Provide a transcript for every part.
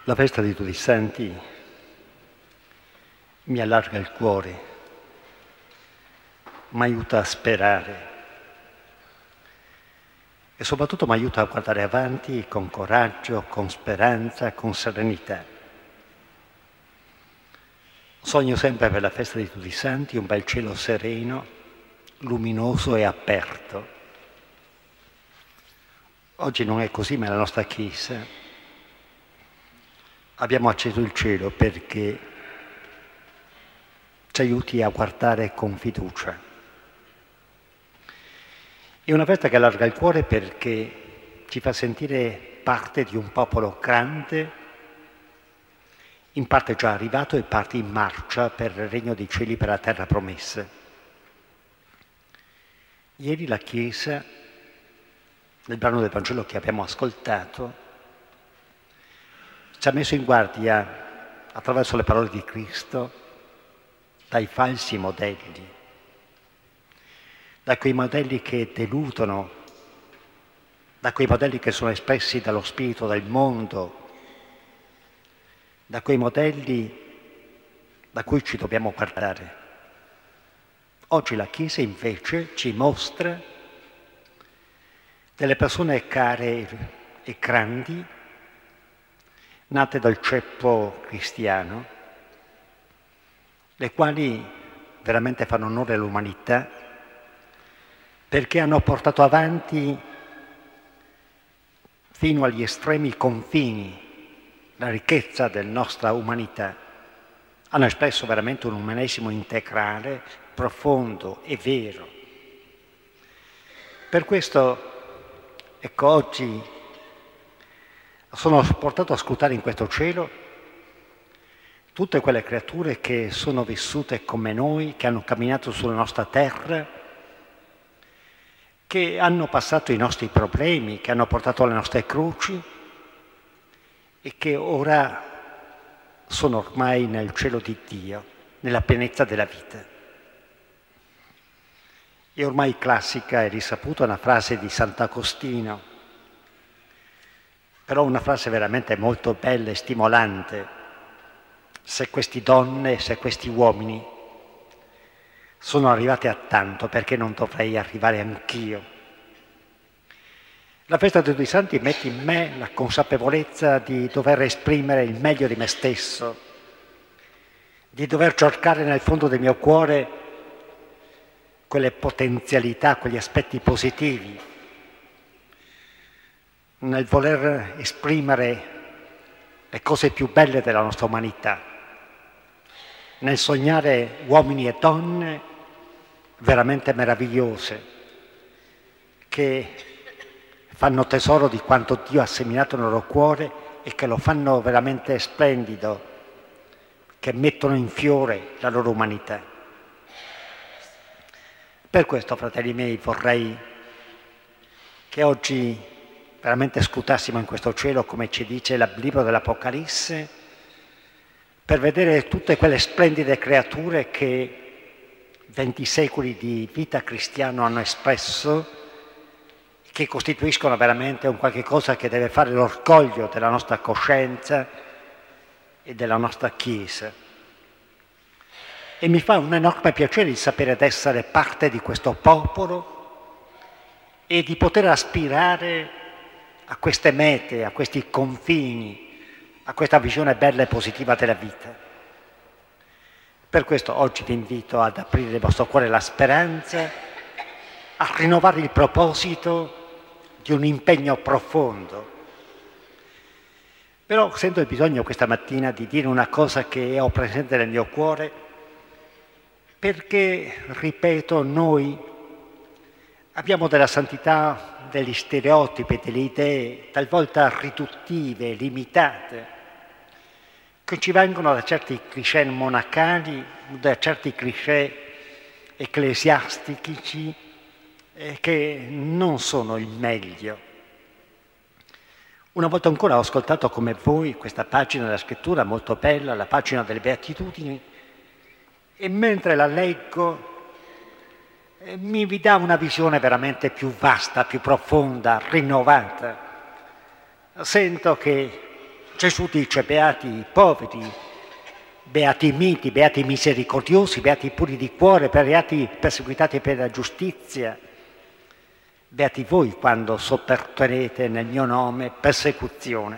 La festa di tutti i santi mi allarga il cuore, mi aiuta a sperare e soprattutto mi aiuta a guardare avanti con coraggio, con speranza, con serenità. Sogno sempre per la festa di tutti i santi un bel cielo sereno, luminoso e aperto. Oggi non è così, ma nella nostra Chiesa abbiamo acceso il cielo perché ci aiuti a guardare con fiducia. È una festa che allarga il cuore perché ci fa sentire parte di un popolo grande, in parte già arrivato e parte in marcia per il regno dei cieli, per la terra promessa. Ieri la Chiesa, nel brano del Vangelo che abbiamo ascoltato, ci ha messo in guardia, attraverso le parole di Cristo, dai falsi modelli, da quei modelli che deludono, da quei modelli che sono espressi dallo spirito del mondo, da quei modelli da cui ci dobbiamo guardare. Oggi la Chiesa invece ci mostra delle persone care e grandi, nate dal ceppo cristiano, le quali veramente fanno onore all'umanità perché hanno portato avanti fino agli estremi confini la ricchezza della nostra umanità. Hanno espresso veramente un umanesimo integrale, profondo e vero. Per questo, ecco, oggi sono portato a scrutare in questo cielo tutte quelle creature che sono vissute come noi, che hanno camminato sulla nostra terra, che hanno passato i nostri problemi, che hanno portato le nostre croci e che ora sono ormai nel cielo di Dio, nella pienezza della vita. È ormai classica e risaputa una frase di Sant'Agostino, però una frase veramente molto bella e stimolante. Se queste donne, se questi uomini sono arrivati a tanto, perché non dovrei arrivare anch'io? La festa di tutti i santi mette in me la consapevolezza di dover esprimere il meglio di me stesso, di dover cercare nel fondo del mio cuore quelle potenzialità, quegli aspetti positivi, nel voler esprimere le cose più belle della nostra umanità, nel sognare uomini e donne veramente meravigliose, che fanno tesoro di quanto Dio ha seminato nel loro cuore e che lo fanno veramente splendido, che mettono in fiore la loro umanità. Per questo, fratelli miei, vorrei che oggi veramente scrutassimo in questo cielo, come ci dice il libro dell'Apocalisse, per vedere tutte quelle splendide creature che 20 secoli di vita cristiana hanno espresso, che costituiscono veramente un qualche cosa che deve fare l'orgoglio della nostra coscienza e della nostra Chiesa. E mi fa un enorme piacere di sapere di essere parte di questo popolo e di poter aspirare a queste mete, a questi confini, a questa visione bella e positiva della vita. Per questo oggi vi invito ad aprire il vostro cuore alla speranza, a rinnovare il proposito di un impegno profondo. Però sento il bisogno questa mattina di dire una cosa che ho presente nel mio cuore, perché, ripeto, noi abbiamo della santità, degli stereotipi, delle idee talvolta riduttive, limitate, che ci vengono da certi cliché monacali, da certi cliché ecclesiastici, che non sono il meglio. Una volta ancora ho ascoltato come voi questa pagina della scrittura molto bella, la pagina delle Beatitudini, e mentre la leggo mi vi dà una visione veramente più vasta, più profonda, rinnovata. Sento che Gesù dice beati i poveri, beati i miti, beati i misericordiosi, beati i puri di cuore, beati i perseguitati per la giustizia. Beati voi quando sopporterete nel mio nome persecuzione.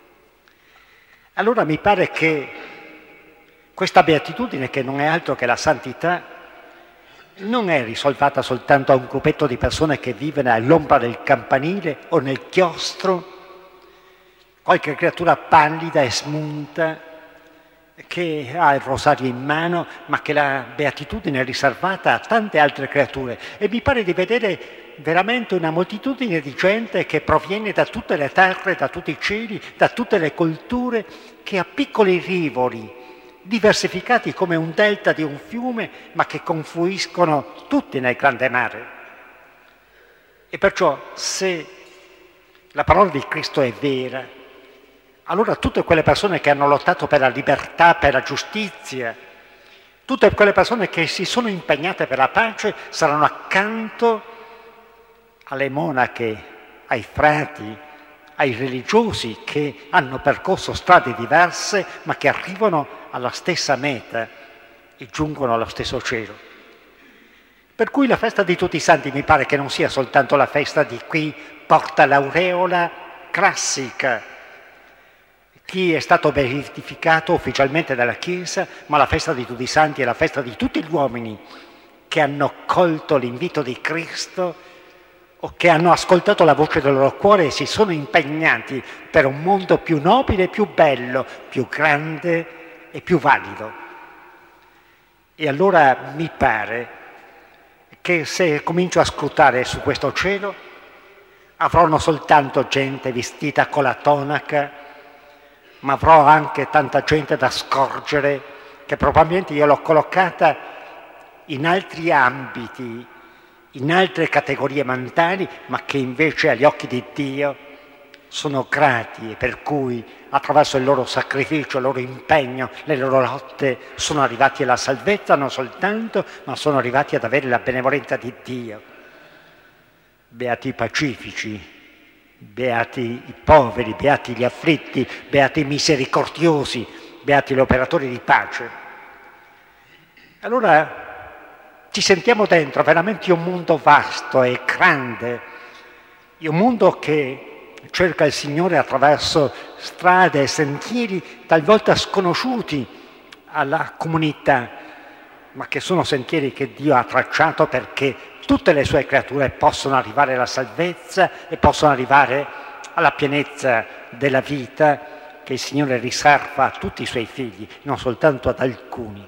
Allora mi pare che questa beatitudine, che non è altro che la santità, non è risolvata soltanto a un gruppetto di persone che vivono all'ombra del campanile o nel chiostro, qualche creatura pallida e smunta che ha il rosario in mano, ma che la beatitudine è riservata a tante altre creature. E mi pare di vedere veramente una moltitudine di gente che proviene da tutte le terre, da tutti i cieli, da tutte le culture, che a piccoli rivoli, diversificati come un delta di un fiume, ma che confluiscono tutti nel grande mare. E perciò, se la parola di Cristo è vera, allora tutte quelle persone che hanno lottato per la libertà, per la giustizia, tutte quelle persone che si sono impegnate per la pace, saranno accanto alle monache, ai frati, ai religiosi che hanno percorso strade diverse, ma che arrivano alla stessa meta e giungono allo stesso cielo. Per cui la festa di tutti i santi mi pare che non sia soltanto la festa di chi porta l'aureola classica, chi è stato beatificato ufficialmente dalla Chiesa, ma la festa di tutti i santi è la festa di tutti gli uomini che hanno colto l'invito di Cristo o che hanno ascoltato la voce del loro cuore e si sono impegnati per un mondo più nobile, più bello, più grande e più valido. E allora mi pare che se comincio a scrutare su questo cielo, avrò non soltanto gente vestita con la tonaca, ma avrò anche tanta gente da scorgere, che probabilmente io l'ho collocata in altri ambiti, in altre categorie mentali, ma che invece agli occhi di Dio sono grati e per cui attraverso il loro sacrificio, il loro impegno, le loro lotte sono arrivati alla salvezza non soltanto, ma sono arrivati ad avere la benevolenza di Dio. Beati i pacifici, beati i poveri, beati gli afflitti, beati i misericordiosi, beati gli operatori di pace. Allora ci sentiamo dentro veramente un mondo vasto e grande, un mondo che cerca il Signore attraverso strade e sentieri talvolta sconosciuti alla comunità, ma che sono sentieri che Dio ha tracciato perché tutte le sue creature possono arrivare alla salvezza e possono arrivare alla pienezza della vita che il Signore riserva a tutti i suoi figli, non soltanto ad alcuni.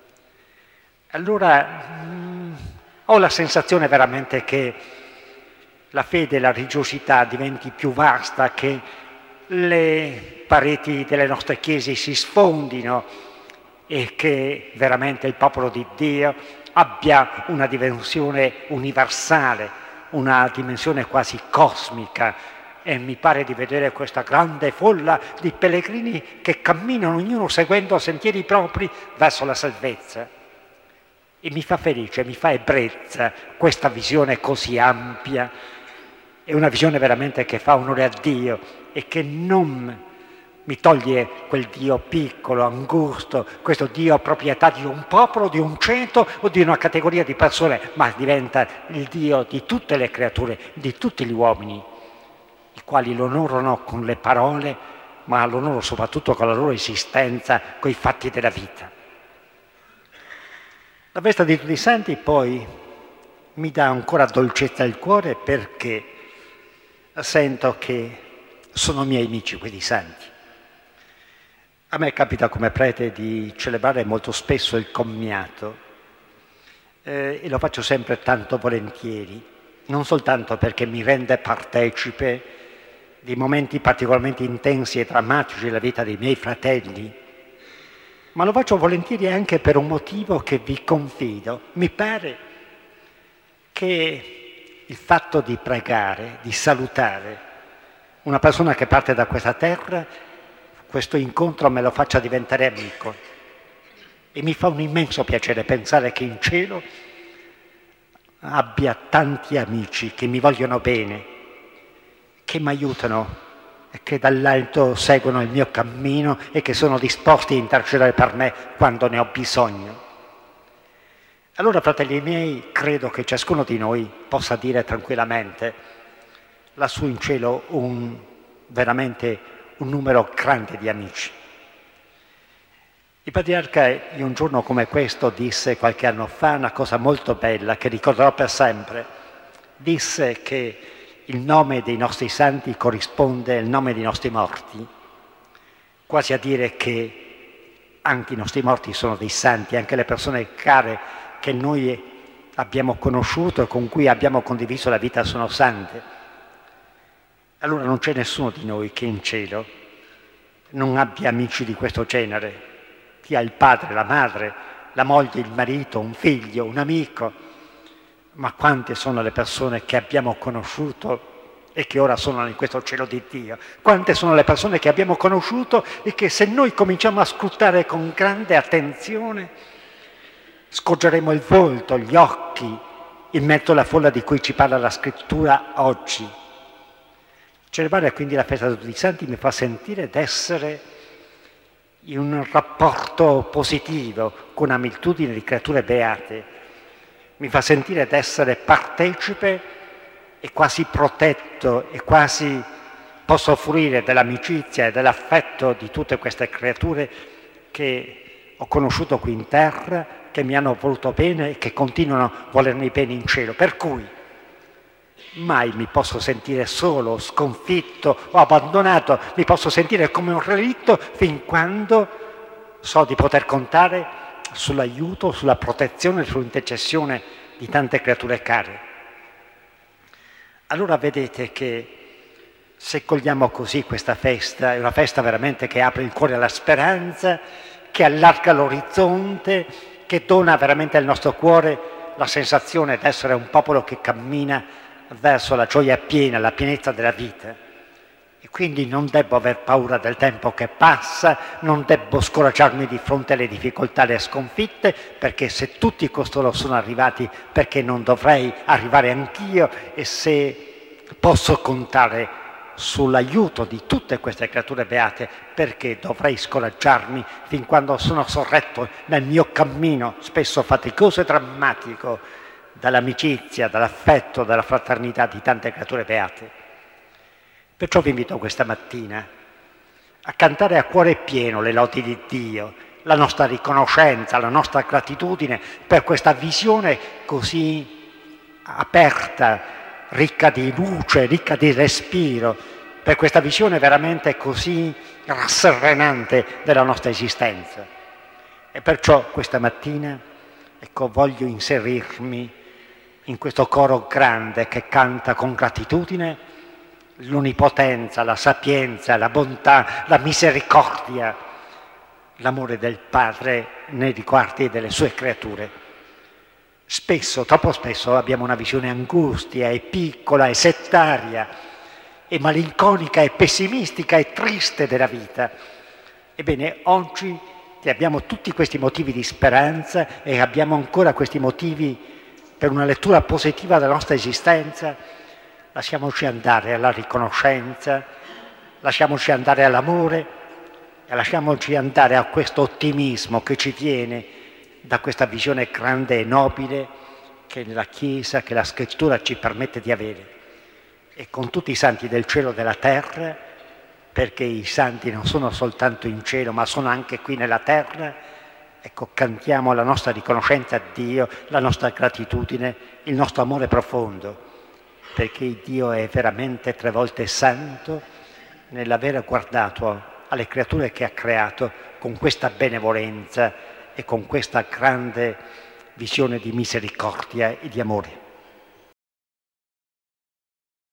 Allora ho la sensazione veramente che la fede e la religiosità diventi più vasta, che le pareti delle nostre chiese si sfondino e che veramente il popolo di Dio abbia una dimensione universale, una dimensione quasi cosmica. E mi pare di vedere questa grande folla di pellegrini che camminano ognuno seguendo sentieri propri verso la salvezza. E mi fa felice, mi fa ebbrezza questa visione così ampia. È una visione veramente che fa onore a Dio e che non mi toglie quel Dio piccolo, angusto, questo Dio proprietà di un popolo, di un ceto o di una categoria di persone, ma diventa il Dio di tutte le creature, di tutti gli uomini, i quali lo onorano con le parole, ma lo onorano soprattutto con la loro esistenza, con i fatti della vita. La festa di tutti i santi poi mi dà ancora dolcezza al cuore perché sento che sono miei amici quelli santi. A me capita come prete di celebrare molto spesso il commiato e lo faccio sempre tanto volentieri, non soltanto perché mi rende partecipe di momenti particolarmente intensi e drammatici della vita dei miei fratelli, ma lo faccio volentieri anche per un motivo che vi confido. Mi pare che il fatto di pregare, di salutare una persona che parte da questa terra, questo incontro me lo faccia diventare amico. E mi fa un immenso piacere pensare che in cielo abbia tanti amici che mi vogliono bene, che mi aiutano e che dall'alto seguono il mio cammino e che sono disposti a intercedere per me quando ne ho bisogno. Allora, fratelli miei, credo che ciascuno di noi possa dire tranquillamente lassù in cielo veramente un numero grande di amici. Il patriarca in un giorno come questo disse qualche anno fa una cosa molto bella che ricorderò per sempre. Disse che il nome dei nostri santi corrisponde al nome dei nostri morti, quasi a dire che anche i nostri morti sono dei santi, anche le persone care che noi abbiamo conosciuto e con cui abbiamo condiviso la vita sono sante. Allora non c'è nessuno di noi che in cielo non abbia amici di questo genere, chi ha il padre, la madre, la moglie, il marito, un figlio, un amico. Ma quante sono le persone che abbiamo conosciuto e che ora sono in questo cielo di Dio? Quante sono le persone che abbiamo conosciuto e che se noi cominciamo a scrutare con grande attenzione scorgeremo il volto, gli occhi, in mezzo alla folla di cui ci parla la Scrittura oggi. Celebrare quindi la festa di tutti i santi mi fa sentire d'essere in un rapporto positivo con una moltitudine di creature beate. Mi fa sentire d'essere partecipe e quasi protetto e quasi posso fruire dell'amicizia e dell'affetto di tutte queste creature che ho conosciuto qui in terra, che mi hanno voluto bene e che continuano a volermi bene in cielo. Per cui mai mi posso sentire solo, sconfitto o abbandonato, mi posso sentire come un relitto fin quando so di poter contare sull'aiuto, sulla protezione, sull'intercessione di tante creature care. Allora vedete che se cogliamo così questa festa, è una festa veramente che apre il cuore alla speranza, che allarga l'orizzonte, che dona veramente al nostro cuore la sensazione di essere un popolo che cammina verso la gioia piena, la pienezza della vita. E quindi non devo aver paura del tempo che passa, non devo scoraggiarmi di fronte alle difficoltà e alle sconfitte, perché se tutti costoro sono arrivati, perché non dovrei arrivare anch'io? E se posso contare sull'aiuto di tutte queste creature beate, perché dovrei scoraggiarmi fin quando sono sorretto nel mio cammino, spesso faticoso e drammatico, dall'amicizia, dall'affetto, dalla fraternità di tante creature beate. Perciò vi invito questa mattina a cantare a cuore pieno le lodi di Dio, la nostra riconoscenza, la nostra gratitudine per questa visione così aperta, ricca di luce, ricca di respiro, per questa visione veramente così rasserenante della nostra esistenza. E perciò questa mattina, voglio inserirmi in questo coro grande che canta con gratitudine l'onnipotenza, la sapienza, la bontà, la misericordia, l'amore del Padre nei riguardi delle sue creature. Spesso, troppo spesso, abbiamo una visione angustia e piccola e settaria e malinconica e pessimistica e triste della vita. Ebbene, oggi che abbiamo tutti questi motivi di speranza e abbiamo ancora questi motivi per una lettura positiva della nostra esistenza, lasciamoci andare alla riconoscenza, lasciamoci andare all'amore e lasciamoci andare a questo ottimismo che ci viene da questa visione grande e nobile che la Chiesa, che la Scrittura ci permette di avere. E con tutti i santi del cielo e della terra, perché i santi non sono soltanto in cielo, ma sono anche qui nella terra, cantiamo la nostra riconoscenza a Dio, la nostra gratitudine, il nostro amore profondo, perché Dio è veramente 3 volte santo nell'aver guardato alle creature che ha creato con questa benevolenza e con questa grande visione di misericordia e di amore.